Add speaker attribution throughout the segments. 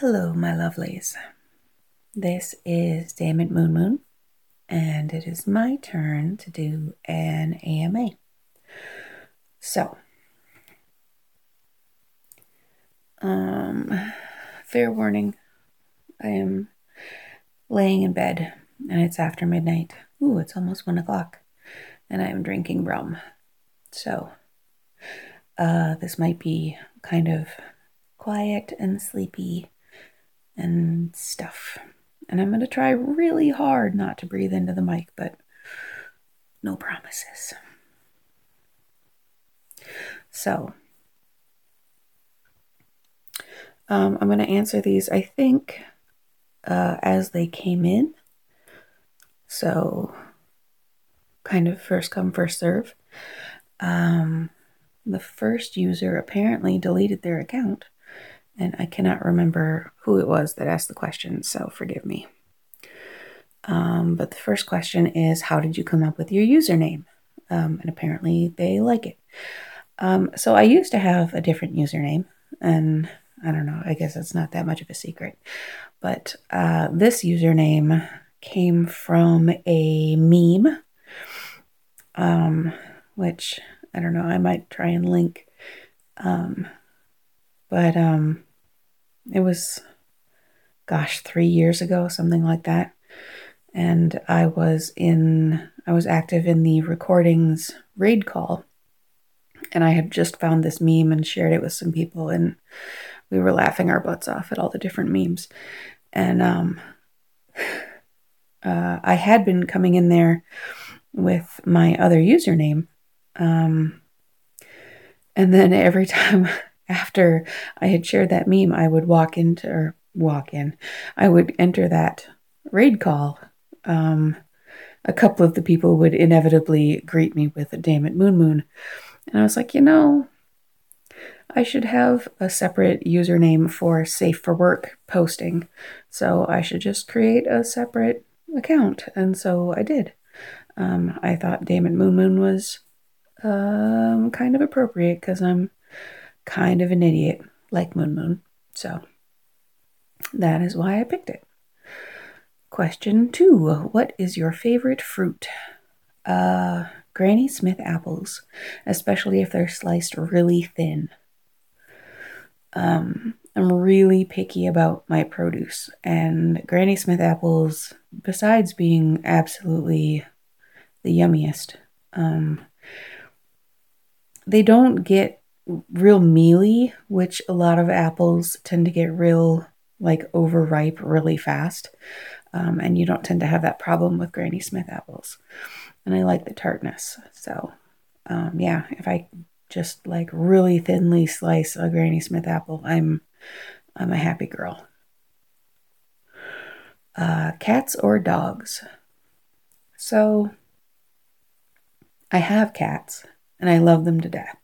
Speaker 1: Hello, my lovelies. This is Damon Moon Moon, and it is my turn to do an AMA. So, fair warning, I am laying in bed, and it's after midnight. Ooh, it's almost 1 o'clock, and I am drinking rum. So, this might be kind of quiet and sleepy and stuff. And I'm going to try really hard not to breathe into the mic, but no promises. So, I'm going to answer these, I think, as they came in. So, kind of first come, first serve. The first user apparently deleted their account, and I cannot remember who it was that asked the question, so forgive me. But the first question is, how did you come up with your username? And apparently they like it. So I used to have a different username, and I don't know, I guess it's not that much of a secret. But this username came from a meme, which I don't know, I might try and link. But it was, gosh, 3 years ago, something like that. And I was active in the recordings raid call, and I had just found this meme and shared it with some people, and we were laughing our butts off at all the different memes. And I had been coming in there with my other username, and then every time after I had shared that meme, I would I would enter that raid call. A couple of the people would inevitably greet me with a "Damn it, Moon Moon," and I was like, I should have a separate username for safe for work posting, so I should just create a separate account, and so I did. I thought "Damn it, Moon Moon" was kind of appropriate because I'm kind of an idiot like Moon Moon, so that is why I picked it. Question 2. What is your favorite fruit? Granny Smith apples, especially if they're sliced really thin. I'm really picky about my produce, and Granny Smith apples, besides being absolutely the yummiest, they don't get real mealy, which a lot of apples tend to get real, like, overripe really fast. And you don't tend to have that problem with Granny Smith apples. And I like the tartness. So, yeah, if I just like really thinly slice a Granny Smith apple, I'm a happy girl. Cats or dogs? So, I have cats, and I love them to death.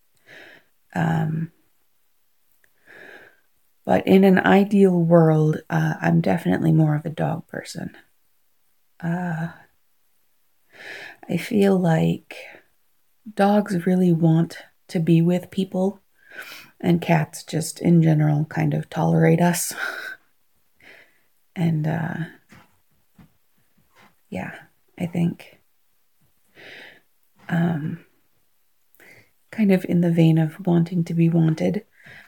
Speaker 1: But in an ideal world, I'm definitely more of a dog person. I feel like dogs really want to be with people, and cats just in general kind of tolerate us. And yeah, I think kind of in the vein of wanting to be wanted,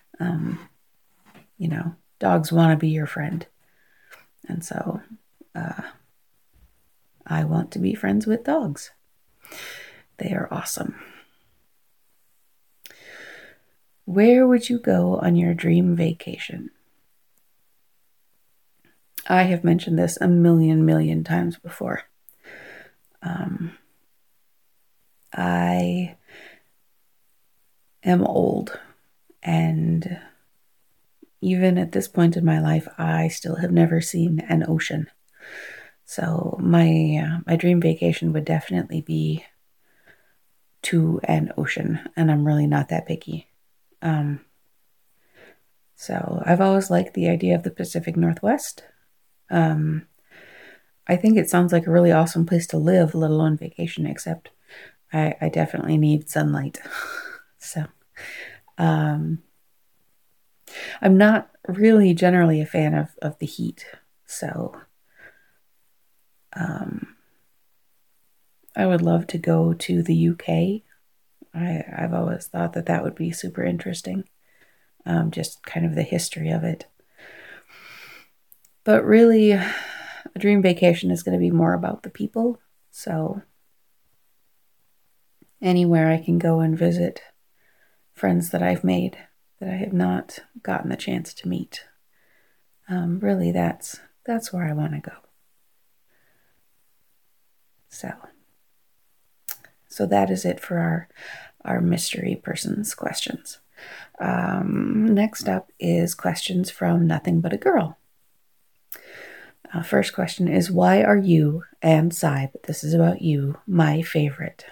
Speaker 1: dogs want to be your friend. And so I want to be friends with dogs. They are awesome. Where would you go on your dream vacation? I have mentioned this a million times before. I am old, and even at this point in my life, I still have never seen an ocean. So my dream vacation would definitely be to an ocean, and I'm really not that picky. So I've always liked the idea of the Pacific Northwest. I think it sounds like a really awesome place to live, let alone vacation, except I definitely need sunlight. So I'm not really generally a fan of the heat. So I would love to go to the UK. I've always thought that that would be super interesting. Just kind of the history of it. But really, a dream vacation is going to be more about the people. So anywhere I can go and visit friends that I've made that I have not gotten the chance to meet. Really, that's where I want to go. So that is it for our mystery persons questions. Next up is questions from Nothing But a Girl. First question is, why are you, and Sai, but this is about you, my favorite?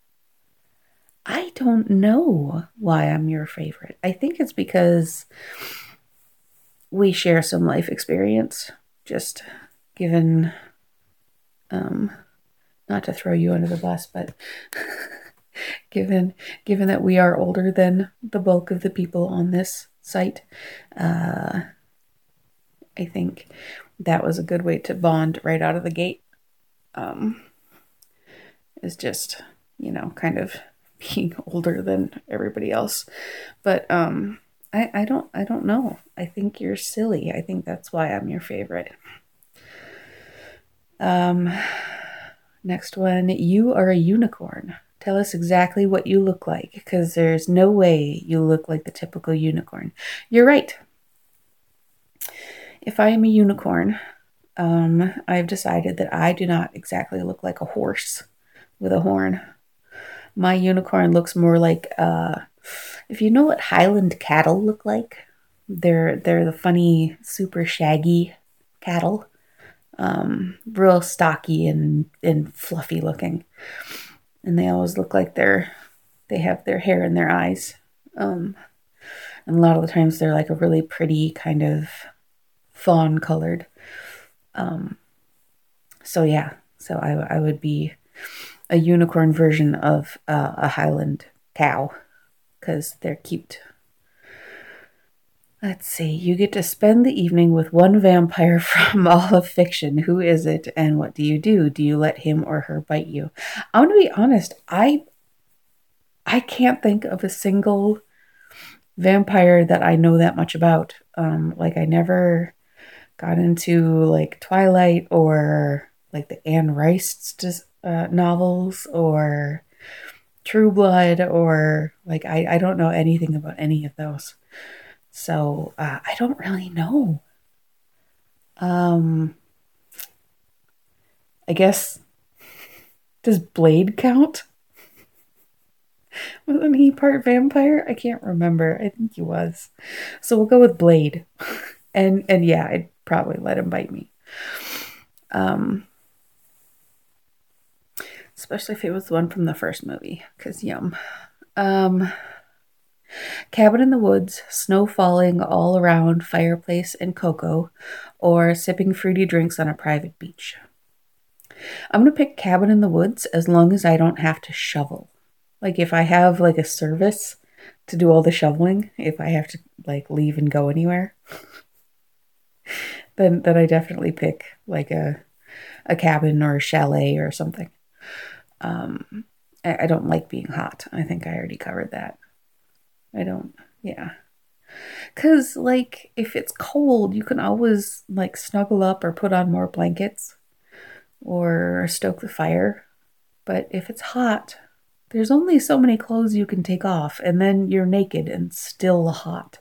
Speaker 1: I don't know why I'm your favorite. I think it's because we share some life experience, just given, not to throw you under the bus, but given that we are older than the bulk of the people on this site, I think that was a good way to bond right out of the gate. Is just, kind of being older than everybody else. But I don't know. I think you're silly. I think that's why I'm your favorite. Next one, you are a unicorn. Tell us exactly what you look like, because there's no way you look like the typical unicorn. You're right. If I am a unicorn, I've decided that I do not exactly look like a horse with a horn. My unicorn looks more like, if you know what Highland cattle look like, they're the funny, super shaggy cattle. Real stocky and fluffy looking. And they always look like they have their hair in their eyes. And a lot of the times they're like a really pretty kind of fawn colored. So yeah, so I would be a unicorn version of a Highland cow, because they're cute. Let's see. You get to spend the evening with one vampire from all of fiction. Who is it, and what do you do? Do you let him or her bite you? I'm going to be honest. I can't think of a single vampire that I know that much about. Like, I never got into like Twilight or like the Anne Rice novels or True Blood, or like I don't know anything about any of those. So I don't really know. I guess, does Blade count? Wasn't he part vampire? I can't remember. I think he was. So we'll go with Blade. And yeah, I'd probably let him bite me. Especially if it was the one from the first movie, because yum. Cabin in the woods, snow falling all around, fireplace and cocoa, or sipping fruity drinks on a private beach. I'm going to pick cabin in the woods as long as I don't have to shovel. Like, if I have like a service to do all the shoveling, if I have to like leave and go anywhere, then I definitely pick like a cabin or a chalet or something. I don't like being hot. I think I already covered that. I don't, yeah. Because, like, if it's cold, you can always, like, snuggle up or put on more blankets or stoke the fire. But if it's hot, there's only so many clothes you can take off, and then you're naked and still hot.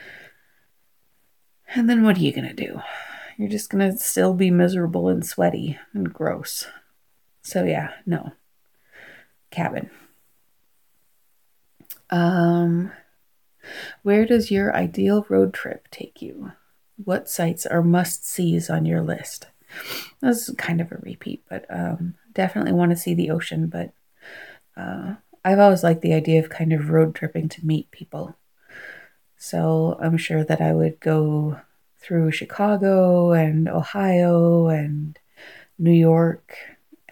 Speaker 1: And then what are you going to do? You're just going to still be miserable and sweaty and gross. So, yeah, no. Cabin. Where does your ideal road trip take you? What sites are must-sees on your list? This is kind of a repeat, but definitely want to see the ocean. But I've always liked the idea of kind of road tripping to meet people. So I'm sure that I would go through Chicago and Ohio and New York.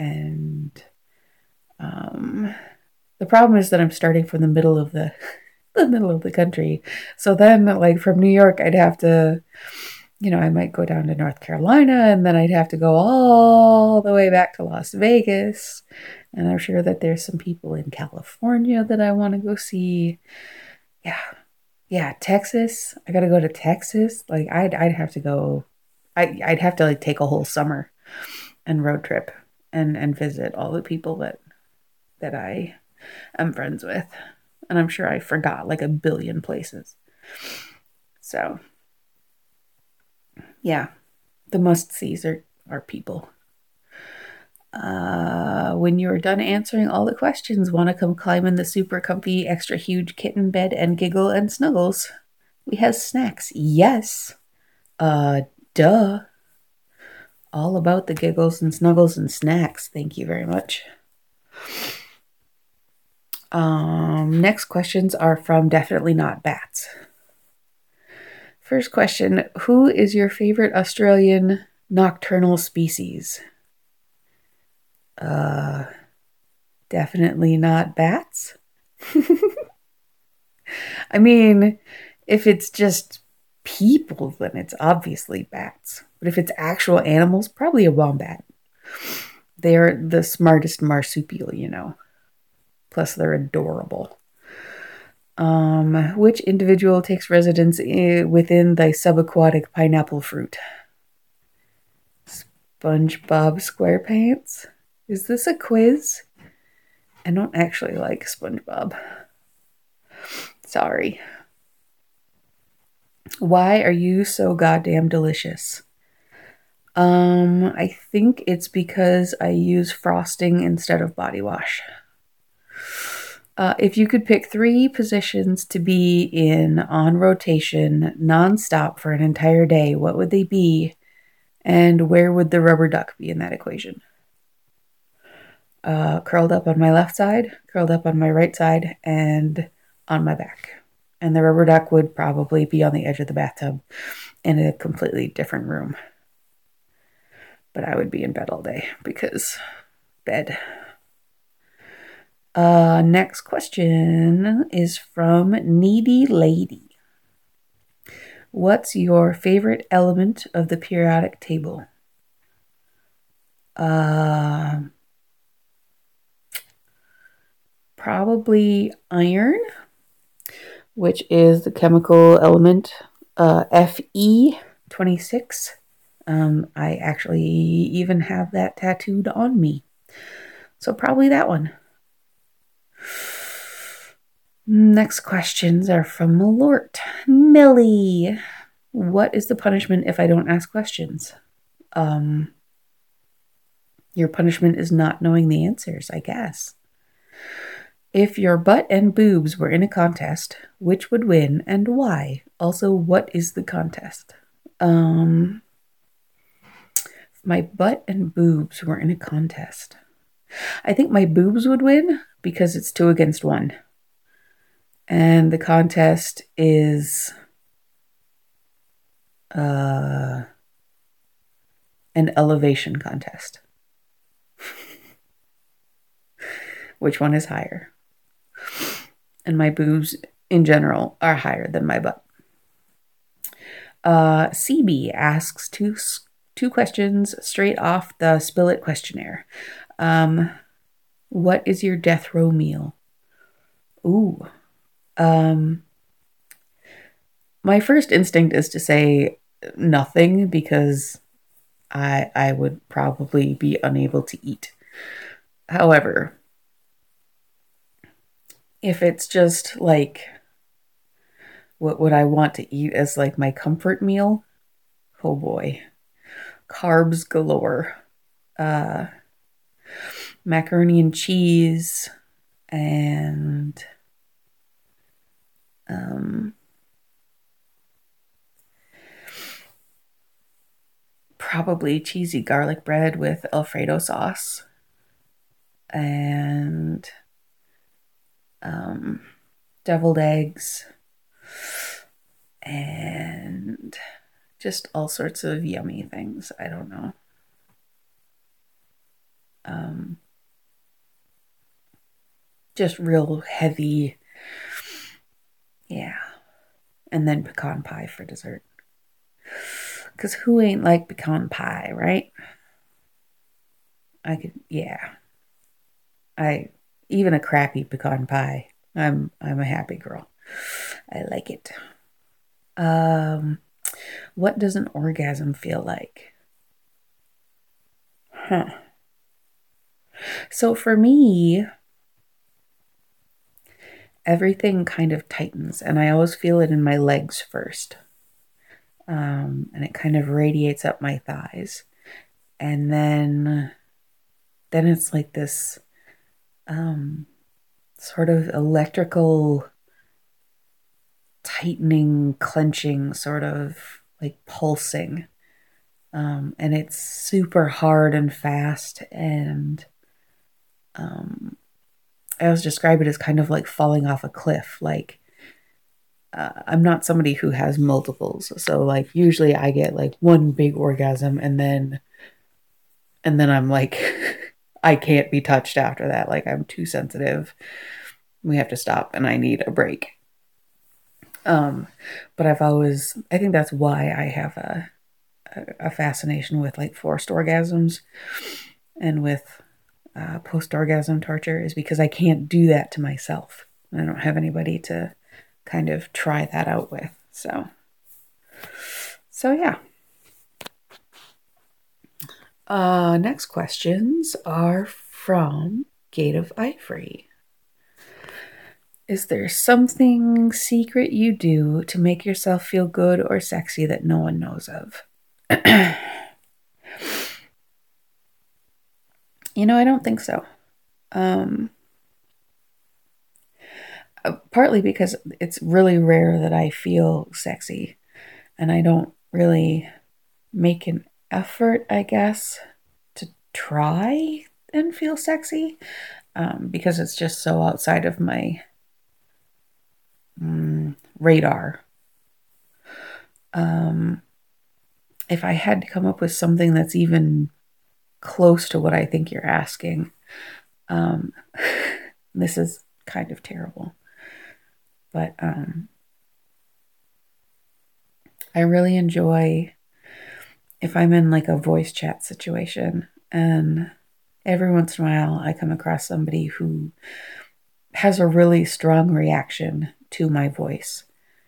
Speaker 1: And the problem is that I'm starting from the middle of the the middle of the country. So then, like, from New York, I'd have to, I might go down to North Carolina, and then I'd have to go all the way back to Las Vegas. And I'm sure that there's some people in California that I want to go see. Yeah. Yeah, Texas. I gotta go to Texas. Like, I'd have to go. I'd have to, like, take a whole summer and road trip and visit all the people that I am friends with. And I'm sure I forgot like a billion places. So, yeah, the must-sees are people. When you're done answering all the questions, want to come climb in the super comfy, extra huge kitten bed and giggle and snuggles? We have snacks. Yes. Duh. All about the giggles and snuggles and snacks. Thank you very much. Next questions are from Definitely Not Bats. First question, who is your favorite Australian nocturnal species? Definitely not bats. I mean, if it's just people, then it's obviously bats. But if it's actual animals, probably a wombat. They're the smartest marsupial, Plus, they're adorable. Which individual takes residence within the subaquatic pineapple fruit? SpongeBob SquarePants? Is this a quiz? I don't actually like SpongeBob. Sorry. Why are you so goddamn delicious? I think it's because I use frosting instead of body wash. If you could pick 3 positions to be in on rotation nonstop for an entire day, what would they be? And where would the rubber duck be in that equation? Curled up on my left side, curled up on my right side, and on my back. And the rubber duck would probably be on the edge of the bathtub in a completely different room. But I would be in bed all day because bed. Next question is from Needy Lady. What's your favorite element of the periodic table? Probably iron, which is the chemical element Fe26. I actually even have that tattooed on me. So probably that one. Next questions are from Malort. Millie, what is the punishment if I don't ask questions? Your punishment is not knowing the answers, I guess. If your butt and boobs were in a contest, which would win and why? Also, what is the contest? If my butt and boobs were in a contest, I think my boobs would win because it's 2 against 1. And the contest is an elevation contest. Which one is higher? And my boobs in general are higher than my butt. CB asks two questions straight off the Spill It questionnaire. What is your death row meal? Ooh. My first instinct is to say nothing because I would probably be unable to eat. However, if it's just like what would I want to eat as like my comfort meal? Oh boy. Carbs galore. Macaroni and cheese and probably cheesy garlic bread with Alfredo sauce and deviled eggs and just all sorts of yummy things. I don't know. Just real heavy Yeah. And then pecan pie for dessert. Because who ain't like pecan pie, right? Yeah. Even a crappy pecan pie, I'm a happy girl. I like it. What does an orgasm feel like? Huh. So for me, everything kind of tightens, and I always feel it in my legs first. And it kind of radiates up my thighs. And then it's like this sort of electrical tightening, clenching, sort of like pulsing. And it's super hard and fast. And I always describe it as kind of like falling off a cliff. Like, I'm not somebody who has multiples. So like usually I get like one big orgasm and then I'm like I can't be touched after that. Like I'm too sensitive. We have to stop and I need a break. But I think that's why I have a fascination with like forced orgasms and with post orgasm torture is because I can't do that to myself. I don't have anybody to kind of try that out with. So yeah. Next questions are from Gate of Ivory. Is there something secret you do to make yourself feel good or sexy that no one knows of? I don't think so. Partly because it's really rare that I feel sexy, and I don't really make an effort, I guess, to try and feel sexy, because it's just so outside of my radar. If I had to come up with something that's even close to what I think you're asking, this is kind of terrible, but I really enjoy if I'm in like a voice chat situation, and every once in a while I come across somebody who has a really strong reaction to my voice,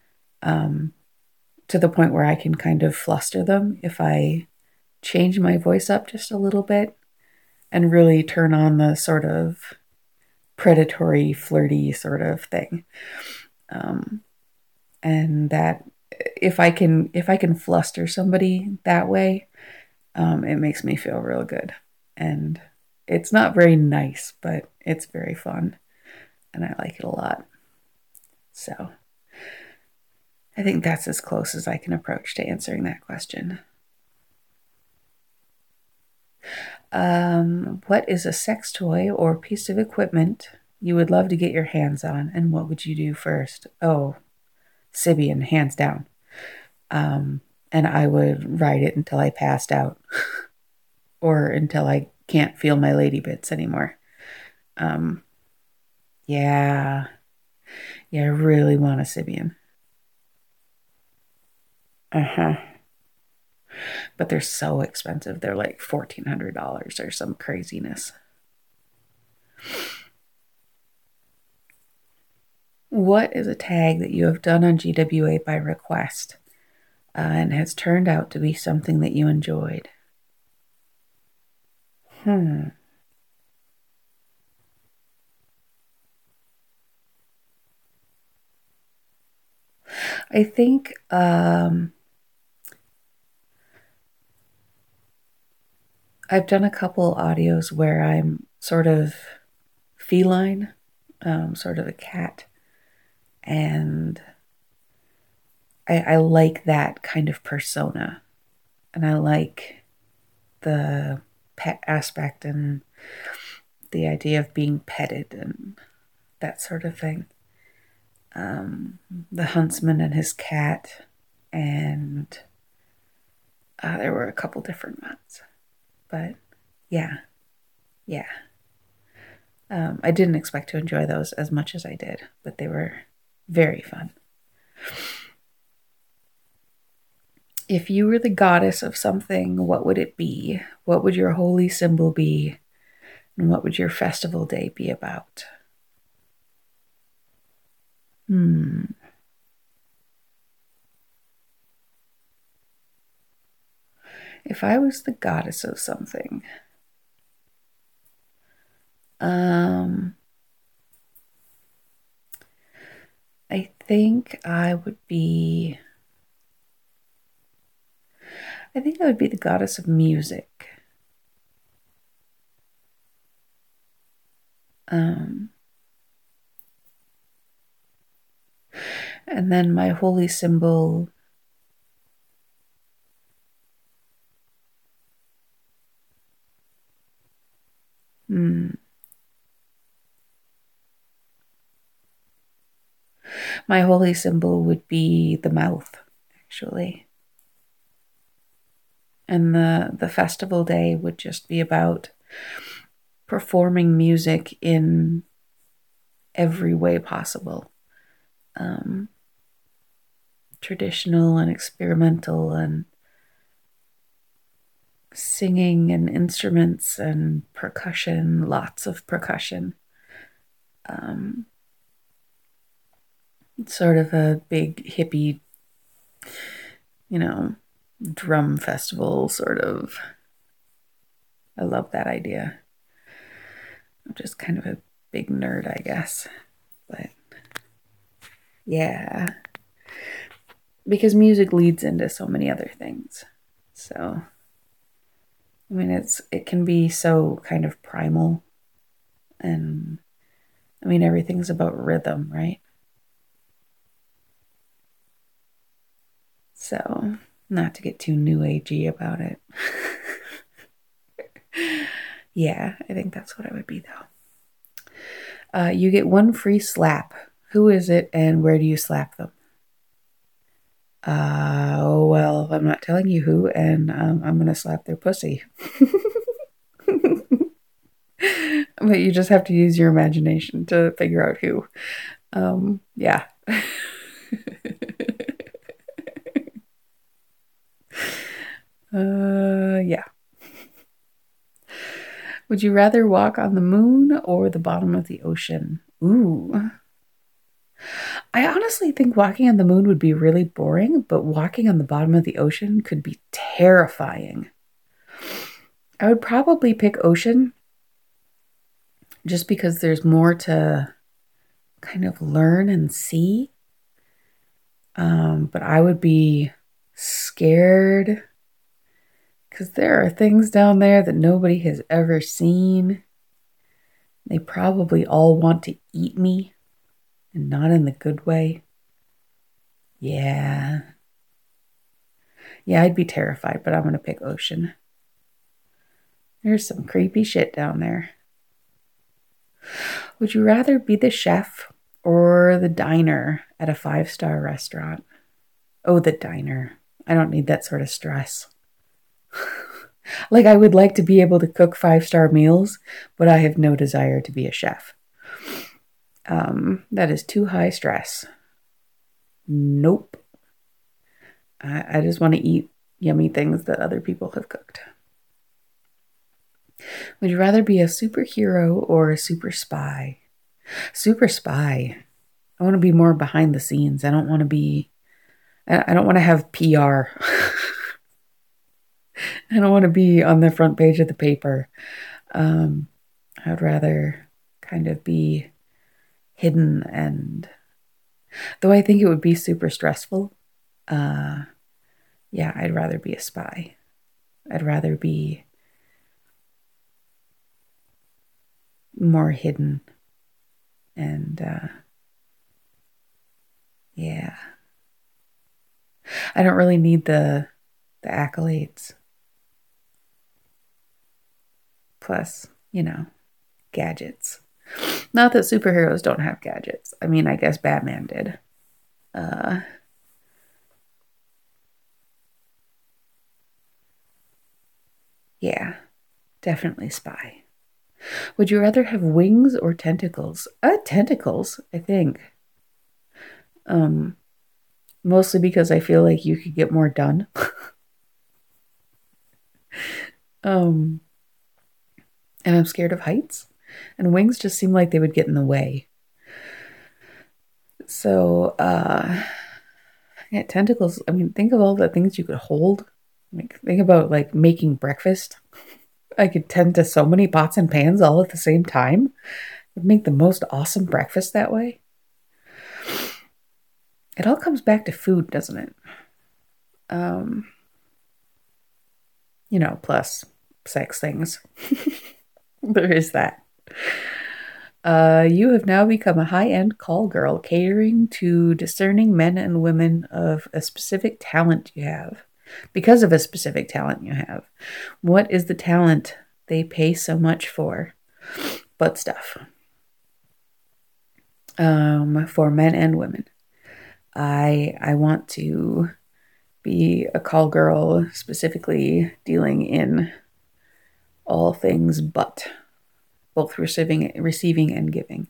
Speaker 1: to the point where I can kind of fluster them if I change my voice up just a little bit and really turn on the sort of predatory, flirty sort of thing. And that if I can fluster somebody that way, it makes me feel real good. And it's not very nice, but it's very fun, and I like it a lot. So I think that's as close as I can approach to answering that question. What is a sex toy or piece of equipment you would love to get your hands on, and what would you do first? Oh, Sybian, hands down. And I would ride it until I passed out or until I can't feel my lady bits anymore. Yeah. Yeah, I really want a Sybian. Uh-huh. But they're so expensive. They're like $1,400 or some craziness. What is a tag that you have done on GWA by request, and has turned out to be something that you enjoyed? I think I've done a couple audios where I'm sort of feline, sort of a cat, and I like that kind of persona, and I like the pet aspect and the idea of being petted and that sort of thing. The huntsman and his cat, and there were a couple different ones, but yeah, yeah. I didn't expect to enjoy those as much as I did, but they were very fun. If you were the goddess of something, what would it be? What would your holy symbol be? And what would your festival day be about? If I was the goddess of something, I think I would be the goddess of music. And then my holy symbol, my holy symbol would be the mouth, actually. And the festival day would just be about performing music in every way possible. Traditional and experimental, and singing and instruments and percussion, lots of percussion. Sort of a big hippie, drum festival, sort of. I love that idea. I'm just kind of a big nerd, I guess. But yeah. Because music leads into so many other things. So, I mean, it can be so kind of primal. And, I mean, everything's about rhythm, right? So, not to get too new agey about it. Yeah, I think that's what I would be, though. You get one free slap. Who is it, and where do you slap them? Oh, well, I'm not telling you who, and I'm going to slap their pussy. But you just have to use your imagination to figure out who. Yeah. Yeah. Would you rather walk on the moon or the bottom of the ocean? Ooh. I honestly think walking on the moon would be really boring, but walking on the bottom of the ocean could be terrifying. I would probably pick ocean just because there's more to kind of learn and see. But I would be scared because there are things down there that nobody has ever seen. They probably all want to eat me, and not in the good way. Yeah. Yeah, I'd be terrified, but I'm going to pick ocean. There's some creepy shit down there. Would you rather be the chef or the diner at a 5-star restaurant? Oh, the diner. I don't need that sort of stress. Like, I would like to be able to cook 5-star meals, but I have no desire to be a chef. That is too high stress. Nope. I just want to eat yummy things that other people have cooked. Would you rather be a superhero or a super spy? Super spy. I want to be more behind the scenes. I don't want to have PR. I don't want to be on the front page of the paper. I'd rather kind of be hidden, and though I think it would be super stressful, yeah, I'd rather be a spy. I'd rather be more hidden, and yeah, I don't really need the accolades. Plus, gadgets. Not that superheroes don't have gadgets. I mean, I guess Batman did. Yeah, definitely spy. Would you rather have wings or tentacles? Tentacles, I think. Mostly because I feel like you could get more done. And I'm scared of heights. And wings just seem like they would get in the way. So, yeah, tentacles. I mean, think of all the things you could hold. Like, think about like making breakfast. I could tend to so many pots and pans all at the same time. It'd make the most awesome breakfast that way. It all comes back to food, doesn't it? Plus sex things. There is that. You have now become a high-end call girl, catering to discerning men and women of a specific talent you have. Because of a specific talent you have. What is the talent they pay so much for? Butt stuff. For men and women. I want to be a call girl, specifically dealing in all things butt, both receiving and giving.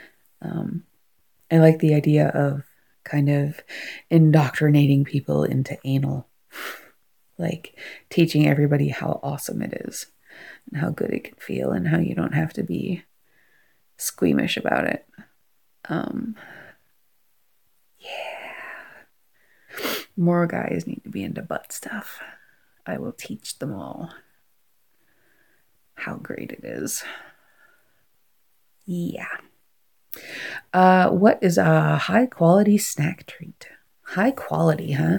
Speaker 1: I like the idea of kind of indoctrinating people into anal, like teaching everybody how awesome it is and how good it can feel and how you don't have to be squeamish about it. More guys need to be into butt stuff. I will teach them all how great it is. Yeah. What is a high quality snack treat? High quality, huh?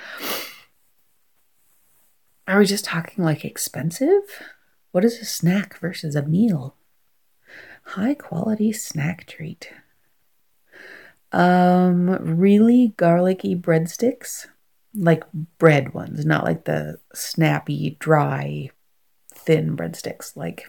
Speaker 1: Are we just talking like expensive? What is a snack versus a meal? High quality snack treat. Really garlicky breadsticks, like bread ones, not like the snappy, dry, thin breadsticks, like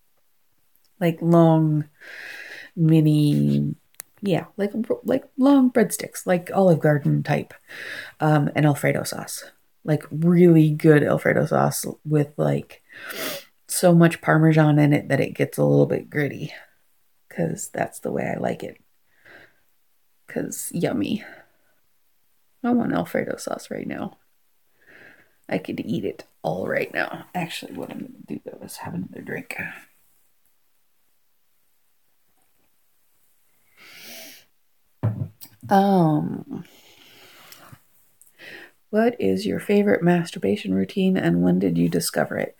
Speaker 1: long, mini, yeah, like long breadsticks, like Olive Garden type, and Alfredo sauce, like really good Alfredo sauce with like so much Parmesan in it that it gets a little bit gritty, because that's the way I like it. Because yummy. I want Alfredo sauce right now. I could eat it all right now. Actually, what I'm going to do though is have another drink. What is your favorite masturbation routine and when did you discover it?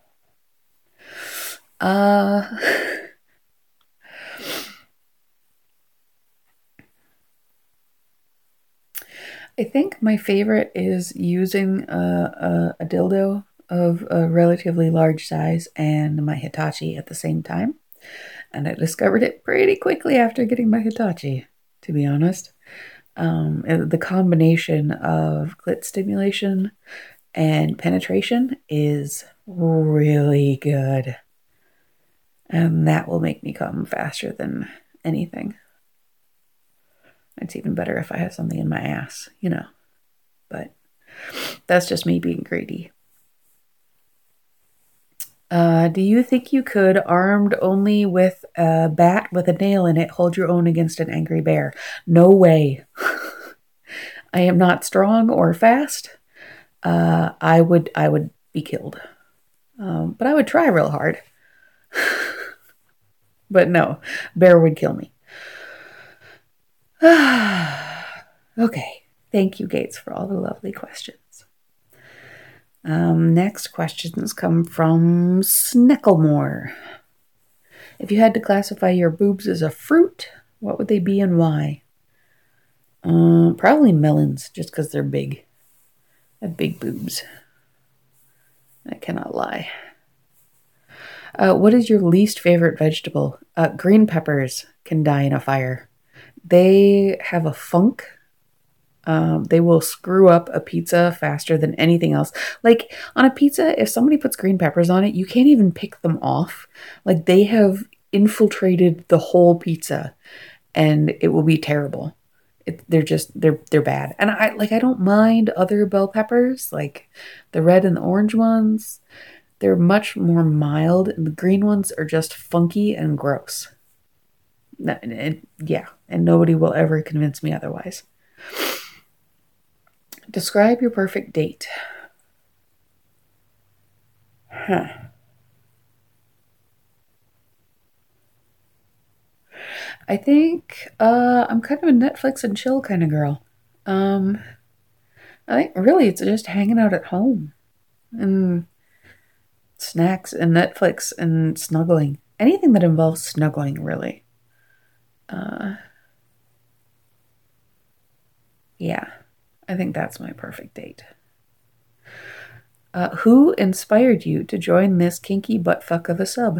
Speaker 1: I think my favorite is using a dildo of a relatively large size and my Hitachi at the same time. And I discovered it pretty quickly after getting my Hitachi, to be honest. The combination of clit stimulation and penetration is really good. And that will make me come faster than anything. It's even better if I have something in my ass, But that's just me being greedy. Do you think you could, armed only with a bat with a nail in it, hold your own against an angry bear? No way. I am not strong or fast. I would be killed. But I would try real hard. But no, bear would kill me. Okay. Thank you, Gates, for all the lovely questions. Next questions come from Snicklemore. If you had to classify your boobs as a fruit, what would they be and why? Probably melons, just because they're big. I have big boobs. I cannot lie. What is your least favorite vegetable? Green peppers can die in a fire. They have a funk. They will screw up a pizza faster than anything else. Like on a pizza, if somebody puts green peppers on it, you can't even pick them off. Like they have infiltrated the whole pizza and it will be terrible. They're bad. And I don't mind other bell peppers, like the red and the orange ones. They're much more mild, and the green ones are just funky and gross. And nobody will ever convince me otherwise. Describe your perfect date. Huh. I think I'm kind of a Netflix and chill kind of girl. Um, I think really it's just hanging out at home and snacks and Netflix and snuggling. Anything that involves snuggling, really. Uh, yeah, I think that's my perfect date. Who inspired you to join this kinky buttfuck of a sub?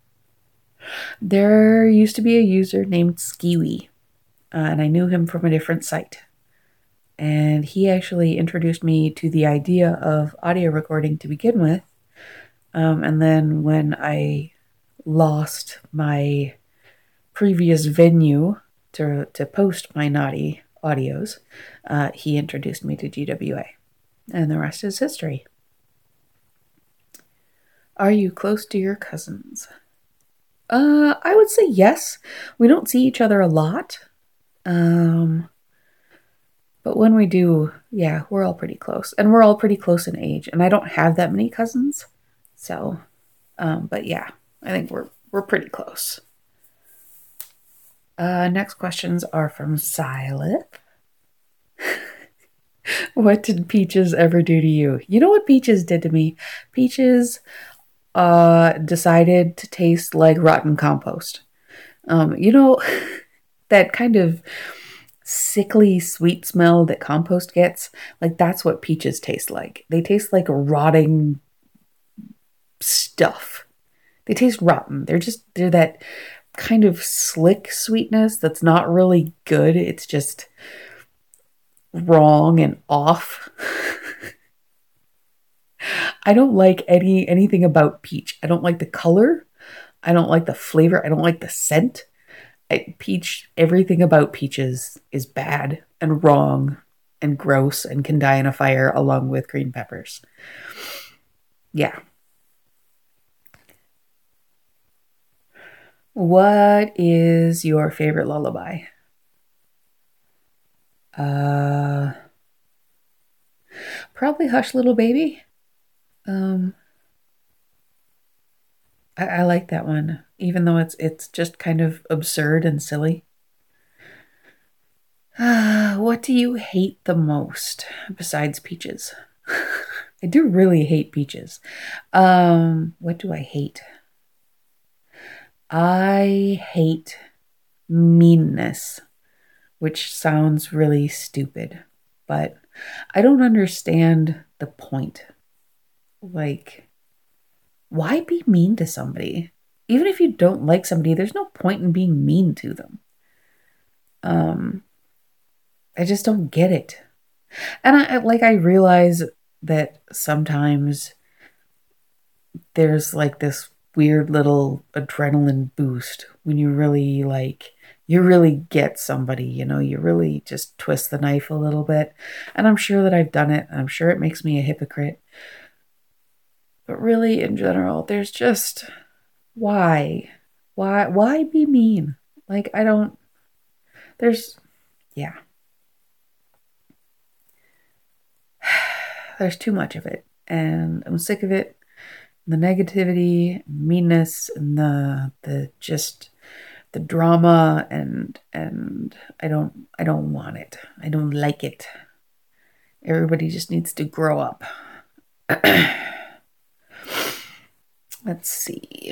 Speaker 1: There used to be a user named Skiwi, and I knew him from a different site. And he actually introduced me to the idea of audio recording to begin with. And then when I lost my previous venue to post my naughty audios, he introduced me to GWA. And the rest is history. Are you close to your cousins? I would say yes. We don't see each other a lot. But when we do, yeah, we're all pretty close. And we're all pretty close in age. And I don't have that many cousins. So, but yeah, I think we're pretty close. Next questions are from Silith. What did Peaches ever do to you? You know what Peaches did to me? Peaches decided to taste like rotten compost. You know, that kind of sickly sweet smell that compost gets, like that's what peaches taste like. They taste like rotting stuff. They taste rotten. They're that kind of slick sweetness that's not really good. It's just wrong and off. I don't like anything about peach. I don't like the color. I don't like the flavor. I don't like the scent. Everything about peaches is bad and wrong and gross and can die in a fire along with green peppers. Yeah. What is your favorite lullaby? Probably Hush Little Baby. Um, I like that one, even though it's just kind of absurd and silly. What do you hate the most besides peaches? I do really hate peaches. What do I hate? I hate meanness, which sounds really stupid, but I don't understand the point. Like, why be mean to somebody? Even if you don't like somebody, there's no point in being mean to them. I just don't get it. And I realize that sometimes there's like this weird little adrenaline boost when you really get somebody, you really just twist the knife a little bit. And I'm sure that I've done it, and I'm sure it makes me a hypocrite. But really, in general, there's just why? Why be mean? Like, I don't, yeah, there's too much of it. And I'm sick of it. The negativity, meanness, and the drama, and I don't want it. I don't like it. Everybody just needs to grow up. Let's see.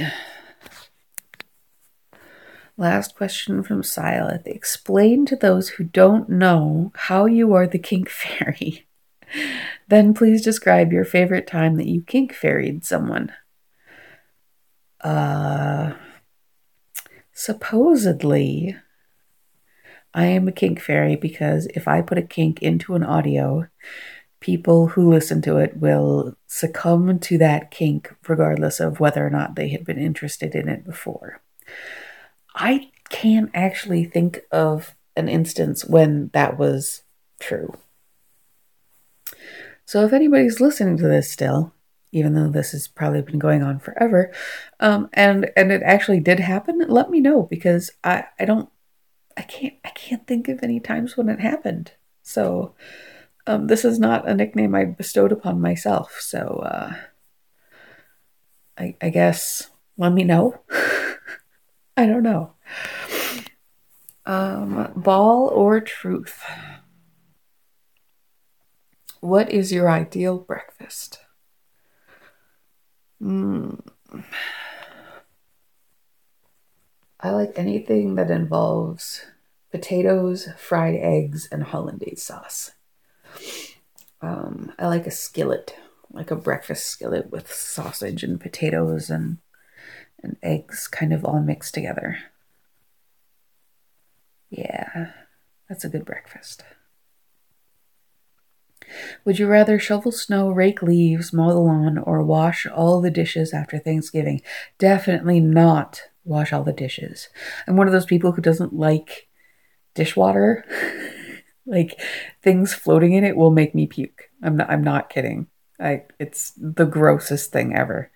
Speaker 1: Last question from Sileth. Explain to those who don't know how you are the kink fairy. Then please describe your favorite time that you kink fairied someone. Supposedly, I am a kink fairy because if I put a kink into an audio, people who listen to it will succumb to that kink regardless of whether or not they had been interested in it before. I can't actually think of an instance when that was true. So if anybody's listening to this still, even though this has probably been going on forever, and it actually did happen, let me know, because I can't think of any times when it happened. So This is not a nickname I bestowed upon myself, so I guess let me know. I don't know. Ball or truth? What is your ideal breakfast? I like anything that involves potatoes, fried eggs, and hollandaise sauce. I like a skillet, like a breakfast skillet with sausage and potatoes and eggs kind of all mixed together. Yeah, that's a good breakfast. Would you rather shovel snow, rake leaves, mow the lawn, or wash all the dishes after Thanksgiving? Definitely not wash all the dishes. I'm one of those people who doesn't like dishwater. Like things floating in it will make me puke. I'm not kidding. It's the grossest thing ever.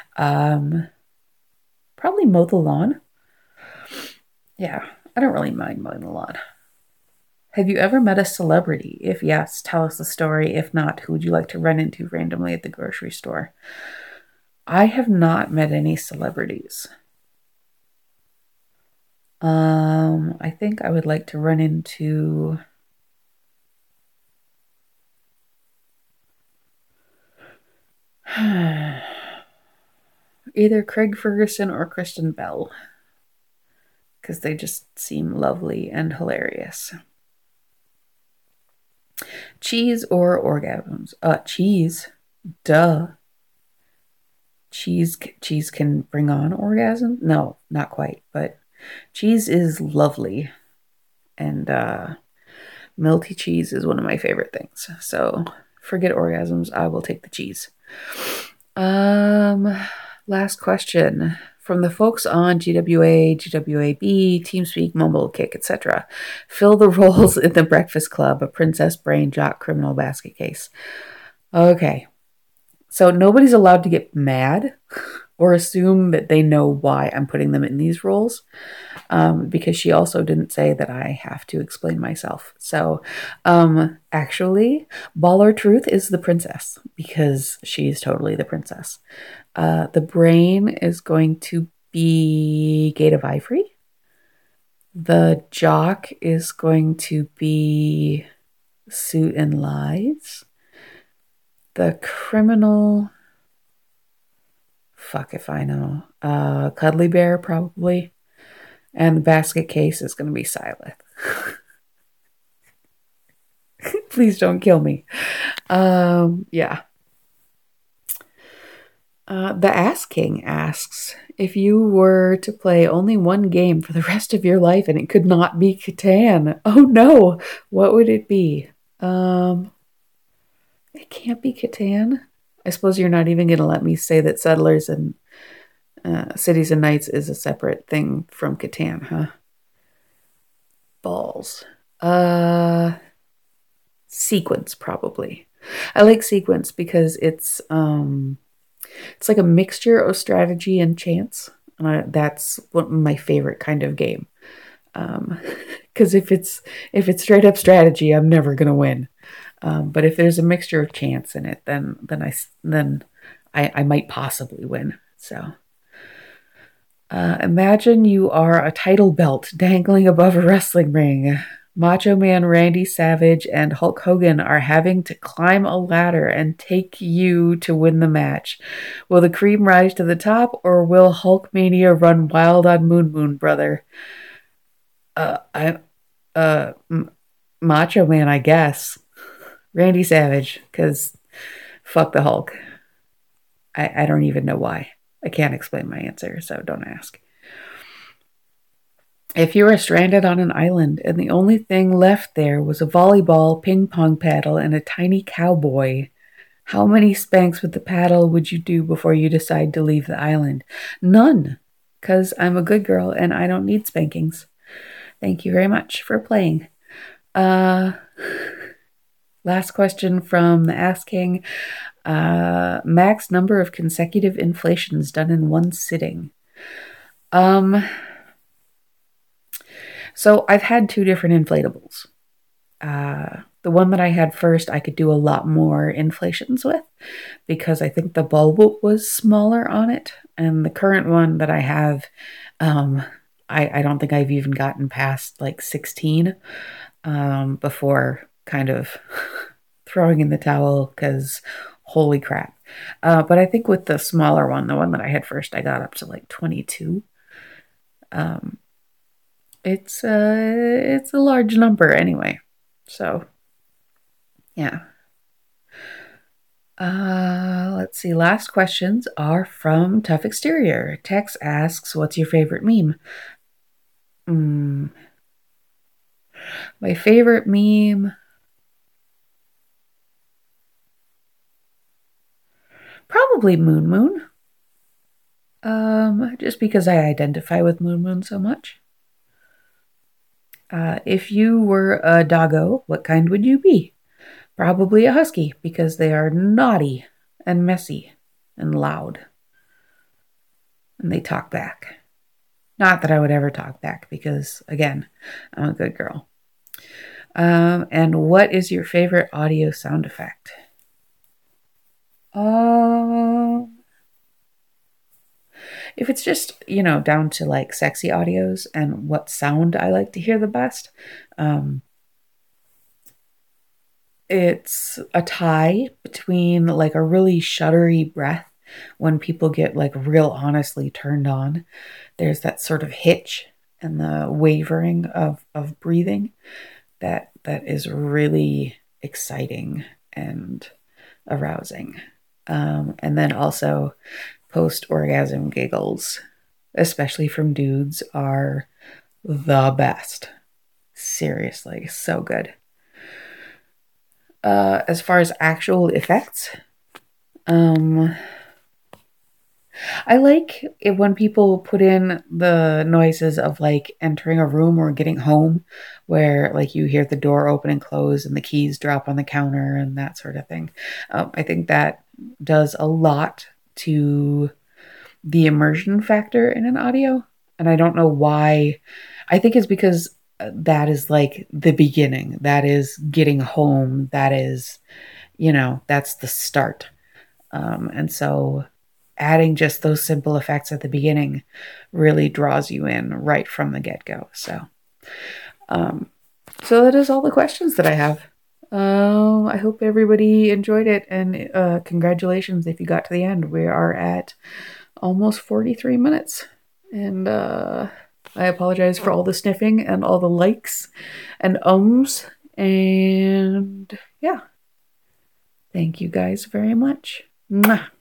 Speaker 1: Probably mow the lawn. Yeah, I don't really mind mowing the lawn. Have you ever met a celebrity? If yes, tell us the story. If not, who would you like to run into randomly at the grocery store? I have not met any celebrities. I think I would like to run into either Craig Ferguson or Kristen Bell, because they just seem lovely and hilarious. Cheese or orgasms? Cheese. Duh. Cheese can bring on orgasm? No, not quite, but cheese is lovely. And melty cheese is one of my favorite things. So forget orgasms. I will take the cheese. Last question from the folks on GWA, GWAB, TeamSpeak, MumbleKick, etc. Fill the roles in the Breakfast Club: a princess, brain, jock, criminal, basket case. Okay. So nobody's allowed to get mad or assume that they know why I'm putting them in these roles, because she also didn't say that I have to explain myself. So actually, Ball or Truth is the princess, because she's totally the princess. The brain is going to be Gate of Ivory. The jock is going to be Suit and Lies. The criminal, fuck if I know. Cuddly Bear, probably. And the basket case is going to be Silith. Please don't kill me. Yeah. The Ass King asks, if you were to play only one game for the rest of your life and it could not be Catan, oh no, what would it be? It can't be Catan. I suppose you're not even going to let me say that Settlers and Cities and Knights is a separate thing from Catan, huh? Balls. Sequence, probably. I like Sequence because it's like a mixture of strategy and chance. That's my favorite kind of game. Because if it's straight up strategy, I'm never gonna win. But if there's a mixture of chance in it, then I might possibly win. So imagine you are a title belt dangling above a wrestling ring. Macho Man Randy Savage and Hulk Hogan are having to climb a ladder and take you to win the match. Will the cream rise to the top, or will Hulkmania run wild on Moon Moon, brother? Macho Man, I guess. Randy Savage, because fuck the Hulk. I don't even know why. I can't explain my answer, so don't ask. If you were stranded on an island and the only thing left there was a volleyball, ping pong paddle, and a tiny cowboy, how many spanks with the paddle would you do before you decide to leave the island? None, because I'm a good girl and I don't need spankings. Thank you very much for playing. Last question from the Ass King. Max number of consecutive inflations done in one sitting. So I've had two different inflatables. The one that I had first, I could do a lot more inflations with because I think the bulb was smaller on it. And the current one that I have, um, I don't think I've even gotten past like 16 before kind of throwing in the towel because holy crap. But I think with the smaller one, the one that I had first, I got up to like 22. Um, it's a large number anyway. So yeah. Let's see. Last questions are from Tough Exterior. Tex asks, "What's your favorite meme?" Mm, my favorite meme, probably Moon Moon. Just because I identify with Moon Moon so much. If you were a doggo, what kind would you be? Probably a husky because they are naughty and messy and loud, and they talk back. Not that I would ever talk back because, again, I'm a good girl. And what is your favorite audio sound effect? If it's just, down to like sexy audios and what sound I like to hear the best, it's a tie between like a really shuddery breath when people get like real honestly turned on. There's that sort of hitch and the wavering of breathing that is really exciting and arousing. And then also post-orgasm giggles, especially from dudes, are the best. Seriously, so good. As far as actual effects, I like it when people put in the noises of like entering a room or getting home, where like you hear the door open and close and the keys drop on the counter and that sort of thing. I think that does a lot to the immersion factor in an audio. And I don't know why. I think it's because that is like the beginning. That is getting home. That is, that's the start. And so adding just those simple effects at the beginning really draws you in right from the get-go. So that is all the questions that I have. I hope everybody enjoyed it, and congratulations if you got to the end. We are at almost 43 minutes, and I apologize for all the sniffing and all the likes and ums, and yeah. Thank you guys very much. Mwah.